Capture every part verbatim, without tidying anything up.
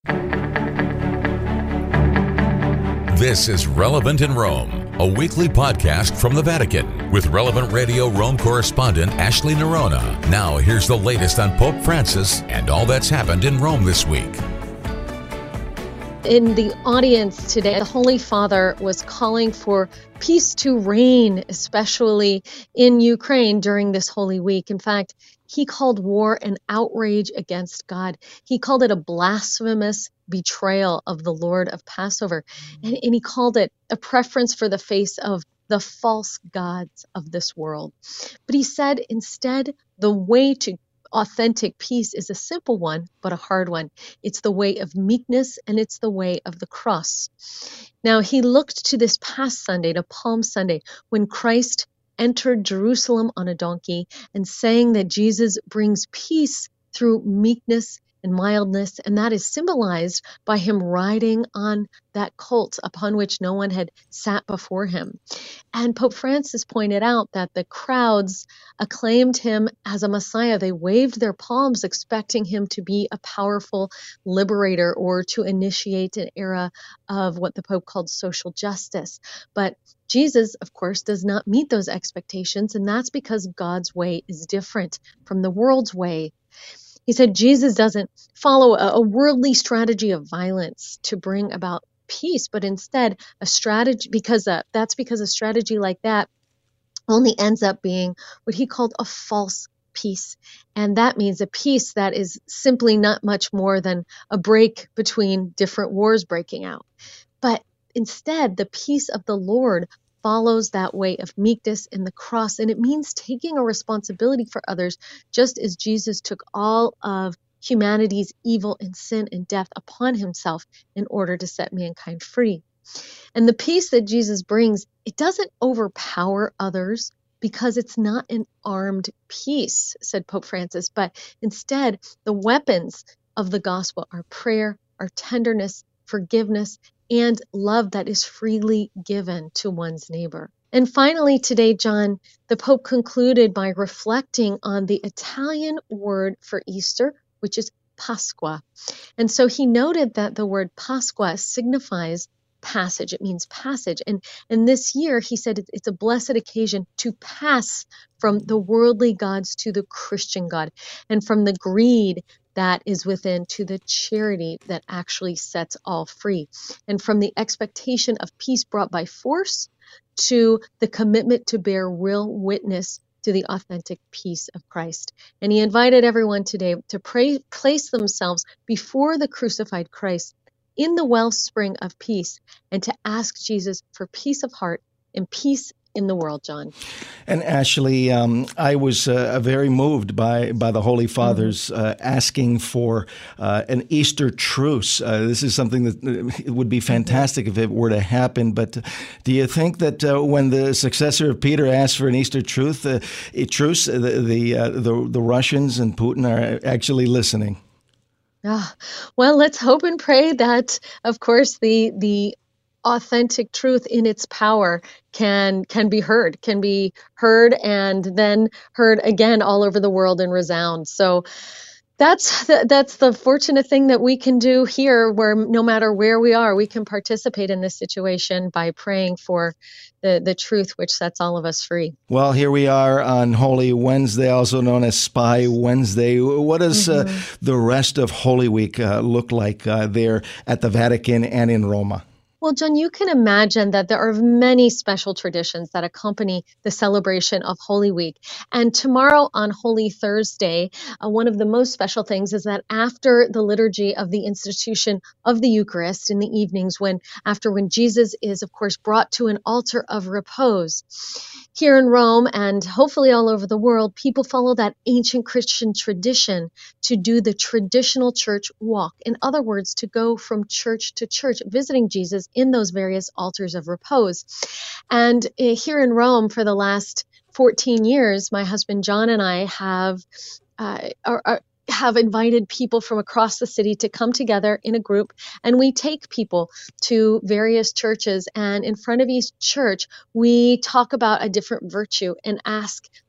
This is Relevant in Rome, a weekly podcast from the Vatican with Relevant Radio Rome correspondent Ashley Nerona. Now, here's the latest on Pope Francis and all that's happened in Rome this week. In the audience today, the Holy Father was calling for peace to reign, especially in Ukraine during this Holy Week. In fact, he called war an outrage against God. He called it a blasphemous betrayal of the Lord of Passover. And, and he called it a preference for the face of the false gods of this world. But he said instead, the way to authentic peace is a simple one, but a hard one. It's the way of meekness, and it's the way of the cross. Now, he looked to this past Sunday, to Palm Sunday, when Christ entered Jerusalem on a donkey and saying that Jesus brings peace through meekness and mildness, and that is symbolized by him riding on that colt upon which no one had sat before him. And Pope Francis pointed out that the crowds acclaimed him as a Messiah. They waved their palms expecting him to be a powerful liberator or to initiate an era of what the Pope called social justice. But Jesus, of course, does not meet those expectations, and that's because God's way is different from the world's way. He said Jesus doesn't follow a, a worldly strategy of violence to bring about peace, but instead a strategy, because uh, that's because a strategy like that only ends up being what he called a false peace. And that means a peace that is simply not much more than a break between different wars breaking out. But instead, the peace of the Lord follows that way of meekness in the cross, and it means taking a responsibility for others, just as Jesus took all of humanity's evil and sin and death upon himself in order to set mankind free. And the peace that Jesus brings, it doesn't overpower others because it's not an armed peace, said Pope Francis, but instead the weapons of the gospel are prayer, are tenderness, forgiveness, and love that is freely given to one's neighbor. And finally today, John, the Pope concluded by reflecting on the Italian word for Easter, which is Pasqua. And so he noted that the word Pasqua signifies passage. It means passage. And, and this year, he said it's a blessed occasion to pass from the worldly gods to the Christian God, and from the greed that is within to the charity that actually sets all free, and from the expectation of peace brought by force to the commitment to bear real witness to the authentic peace of Christ. And he invited everyone today to pray, place themselves before the crucified Christ in the wellspring of peace, and to ask Jesus for peace of heart and peace in the world, John. And Ashley, um, I was uh, very moved by, by the Holy Father's mm-hmm. uh, asking for uh, an Easter truce. Uh, this is something that uh, it would be fantastic mm-hmm. if it were to happen. But do you think that uh, when the successor of Peter asked for an Easter truce, uh, a truce, the the, uh, the the Russians and Putin are actually listening? Ah, well, let's hope and pray that, of course, the the authentic truth in its power can can be heard, can be heard and then heard again all over the world in resound. So that's the, that's the fortunate thing that we can do here, where no matter where we are, we can participate in this situation by praying for the, the truth which sets all of us free. Well, here we are on Holy Wednesday, also known as Spy Wednesday. What does mm-hmm. uh, the rest of Holy Week uh, look like uh, there at the Vatican and in Roma? Well, John, you can imagine that there are many special traditions that accompany the celebration of Holy Week. And tomorrow on Holy Thursday, uh, one of the most special things is that after the liturgy of the institution of the Eucharist in the evenings, when after when Jesus is, of course, brought to an altar of repose, here in Rome and hopefully all over the world, people follow that ancient Christian tradition to do the traditional church walk. In other words, to go from church to church, visiting Jesus in those various altars of repose. And uh, here in Rome, for the last fourteen years, my husband John and I have uh, are, are have invited people from across the city to come together in a group, and we take people to various churches, and in front of each church we talk about a different virtue and ask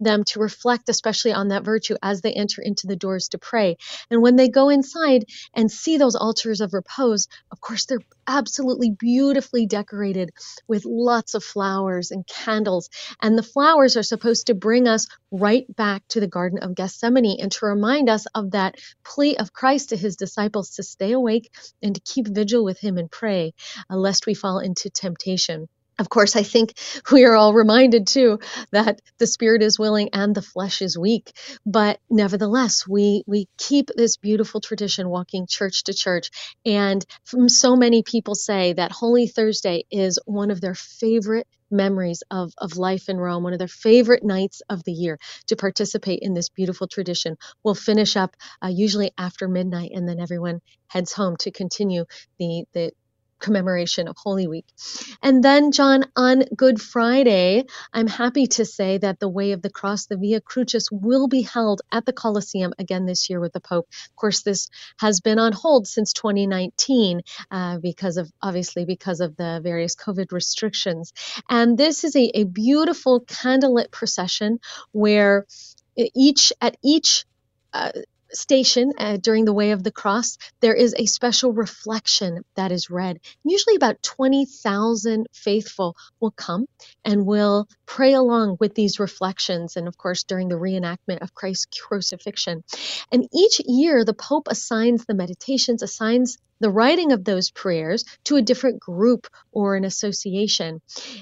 them to reflect, especially on that virtue as they enter into the doors to pray. And when they go inside and see those altars of repose, of course, they're absolutely beautifully decorated with lots of flowers and candles. And the flowers are supposed to bring us right back to the Garden of Gethsemane and to remind us of that plea of Christ to his disciples to stay awake and to keep vigil with him and pray, uh, lest we fall into temptation. Of course, I think we are all reminded too that the spirit is willing and the flesh is weak. But nevertheless, we we keep this beautiful tradition, walking church to church. And from so many people say that Holy Thursday is one of their favorite memories of, of life in Rome, one of their favorite nights of the year to participate in this beautiful tradition. We'll finish up uh, usually after midnight, and then everyone heads home to continue the the commemoration of Holy Week. And then, John, on Good Friday, I'm happy to say that the Way of the Cross, the Via Crucis, will be held at the Colosseum again this year with the Pope. Of course, this has been on hold since twenty nineteen uh, because of, obviously, because of the various COVID restrictions. And this is a, a beautiful candlelit procession where each, at each uh, station uh, during the Way of the Cross, there is a special reflection that is read. Usually about twenty thousand faithful will come and will pray along with these reflections, and of course during the reenactment of Christ's crucifixion. And each year the Pope assigns the meditations, assigns the writing of those prayers to a different group or an association.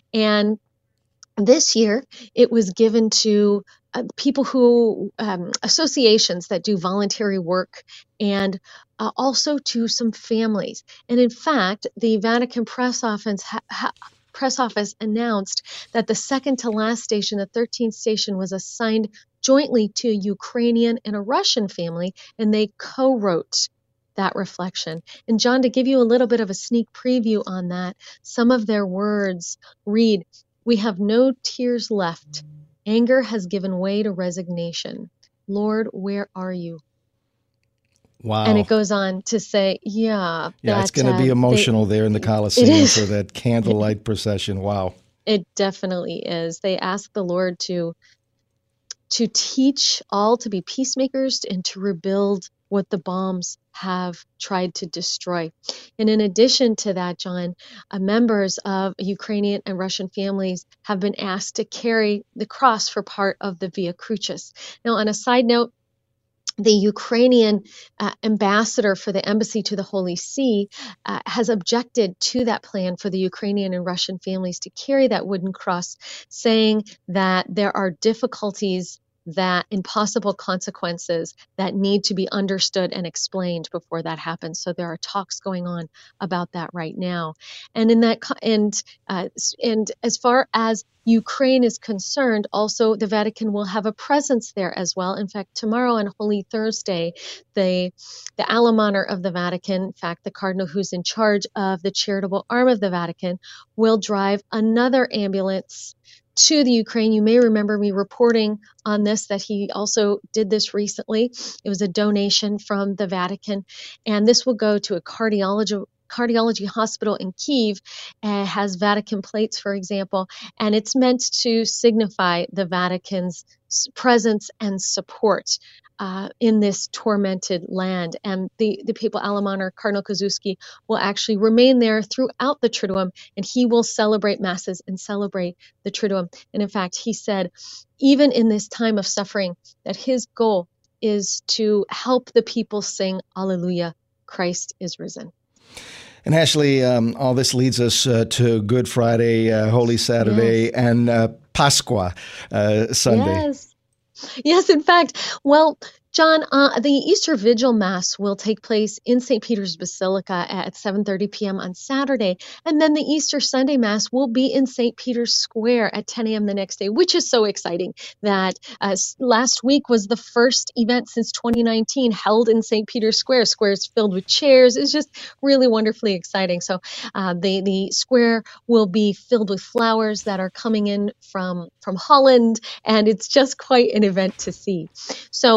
And this year it was given to Uh, people who, um, associations that do voluntary work, and uh, also to some families. And in fact, the Vatican press office, ha- ha- press office announced that the second to last station, the thirteenth station, was assigned jointly to a Ukrainian and a Russian family, and they co-wrote that reflection. And John, to give you a little bit of a sneak preview on that, some of their words read, "We have no tears left. Anger has given way to resignation. Lord, where are you?" Wow. And it goes on to say, yeah. Yeah, that, it's going to uh, be emotional they, there in the Colosseum for that candlelight procession. Wow. It definitely is. They ask the Lord to to teach all to be peacemakers and to rebuild what the bombs have tried to destroy. And in addition to that, John, uh, members of Ukrainian and Russian families have been asked to carry the cross for part of the Via Crucis. Now, on a side note, the Ukrainian uh, ambassador for the embassy to the Holy See uh, has objected to that plan for the Ukrainian and Russian families to carry that wooden cross, saying that there are difficulties that impossible consequences that need to be understood and explained before that happens. So there are talks going on about that right now. And in that, and uh, and as far as Ukraine is concerned, also the Vatican will have a presence there as well. In fact, tomorrow on Holy Thursday, the the almoner of the Vatican, in fact, the cardinal who's in charge of the charitable arm of the Vatican, will drive another ambulance to the Ukraine. You may remember me reporting on this, that he also did this recently. It was a donation from the Vatican, and this will go to a cardiology cardiology hospital in Kyiv. Uh, has Vatican plates, for example, and it's meant to signify the Vatican's presence and support uh, in this tormented land. And the, the papal almoner, Cardinal Kozuski, will actually remain there throughout the Triduum, and he will celebrate masses and celebrate the Triduum. And in fact, he said, even in this time of suffering, that his goal is to help the people sing, Alleluia, Christ is risen. And Ashley, um, all this leads us uh, to Good Friday, uh, Holy Saturday, yes. and uh, Pascua uh, Sunday. Yes. Yes, in fact, well, John, uh, the Easter Vigil Mass will take place in Saint Peter's Basilica at seven thirty p.m. on Saturday, and then the Easter Sunday Mass will be in Saint Peter's Square at ten a.m. the next day, which is so exciting that uh, last week was the first event since twenty nineteen held in Saint Peter's Square. Square is filled with chairs. It's just really wonderfully exciting. So uh, the, the square will be filled with flowers that are coming in from, from Holland, and it's just quite an event to see. So in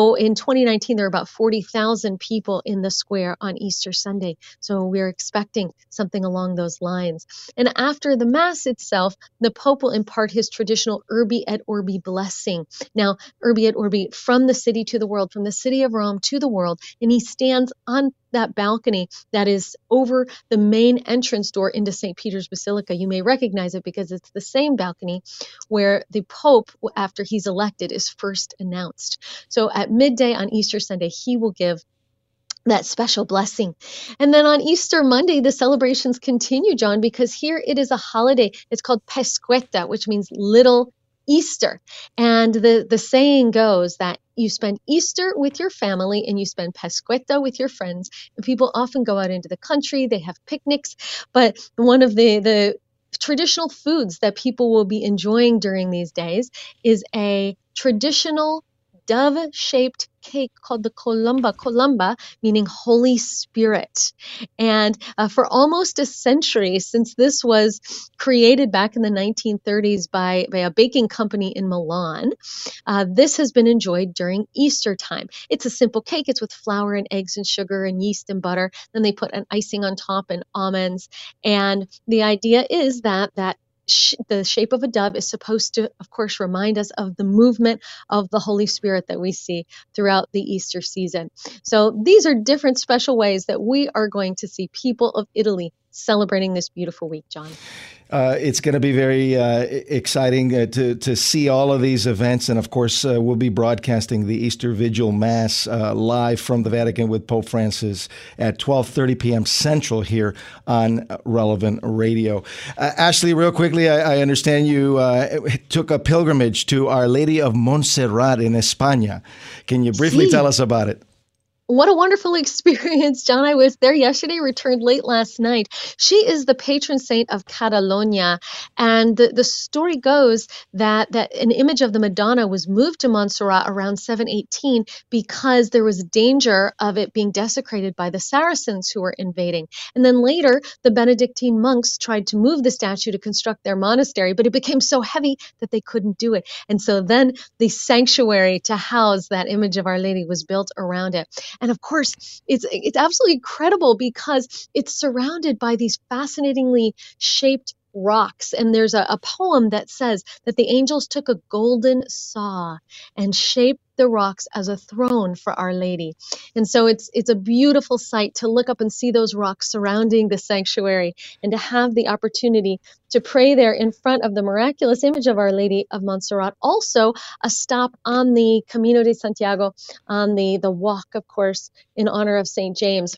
twenty nineteen, there were about forty thousand people in the square on Easter Sunday. So we're expecting something along those lines. And after the Mass itself, the Pope will impart his traditional Urbi et Orbi blessing. Now, Urbi et Orbi, from the city to the world, from the city of Rome to the world. And he stands on that balcony that is over the main entrance door into Saint Peter's Basilica. You may recognize it because it's the same balcony where the Pope, after he's elected, is first announced. So at midday on Easter Sunday, he will give that special blessing. And then on Easter Monday, the celebrations continue, John, because here it is a holiday. It's called Pasquetta, which means little Easter. And the, the saying goes that you spend Easter with your family and you spend Pasquetta with your friends. And people often go out into the country, they have picnics. But one of the, the traditional foods that people will be enjoying during these days is a traditional dove-shaped cake called the columba, columba meaning Holy Spirit. And uh, for almost a century, since this was created back in the nineteen thirties by, by a baking company in Milan, uh, this has been enjoyed during Easter time. It's a simple cake. It's with flour and eggs and sugar and yeast and butter. Then they put an icing on top and almonds. And the idea is that that the shape of a dove is supposed to, of course, remind us of the movement of the Holy Spirit that we see throughout the Easter season. So these are different special ways that we are going to see people of Italy celebrating this beautiful week, John. Uh, it's going to be very uh, exciting uh, to to see all of these events. And of course, uh, we'll be broadcasting the Easter Vigil Mass uh, live from the Vatican with Pope Francis at twelve thirty p.m. Central here on Relevant Radio. Uh, Ashley, real quickly, I, I understand you uh, took a pilgrimage to Our Lady of Montserrat in España. Can you briefly Sí. tell us about it? What a wonderful experience, John. I was there yesterday, returned late last night. She is the patron saint of Catalonia. And the, the story goes that, that an image of the Madonna was moved to Montserrat around seven eighteen because there was danger of it being desecrated by the Saracens who were invading. And then later, the Benedictine monks tried to move the statue to construct their monastery, but it became so heavy that they couldn't do it. And so then the sanctuary to house that image of Our Lady was built around it. And of course, it's it's absolutely incredible because it's surrounded by these fascinatingly shaped rocks. And there's a, a poem that says that the angels took a golden saw and shaped the rocks as a throne for Our Lady. And so it's it's a beautiful sight to look up and see those rocks surrounding the sanctuary and to have the opportunity to pray there in front of the miraculous image of Our Lady of Montserrat. Also, a stop on the Camino de Santiago, on the, the walk, of course, in honor of Saint James.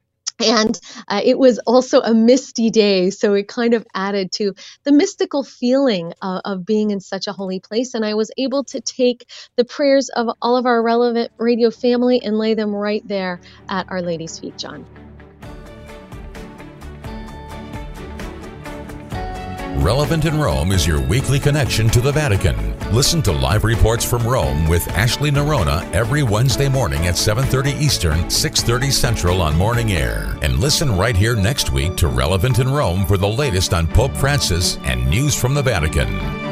And uh, it was also a misty day, so it kind of added to the mystical feeling of, of being in such a holy place. And I was able to take the prayers of all of our Relevant Radio family and lay them right there at Our Lady's feet, John. Relevant in Rome is your weekly connection to the Vatican. Listen to live reports from Rome with Ashley Nerona every Wednesday morning at seven thirty Eastern, six thirty Central on Morning Air. And listen right here next week to Relevant in Rome for the latest on Pope Francis and news from the Vatican.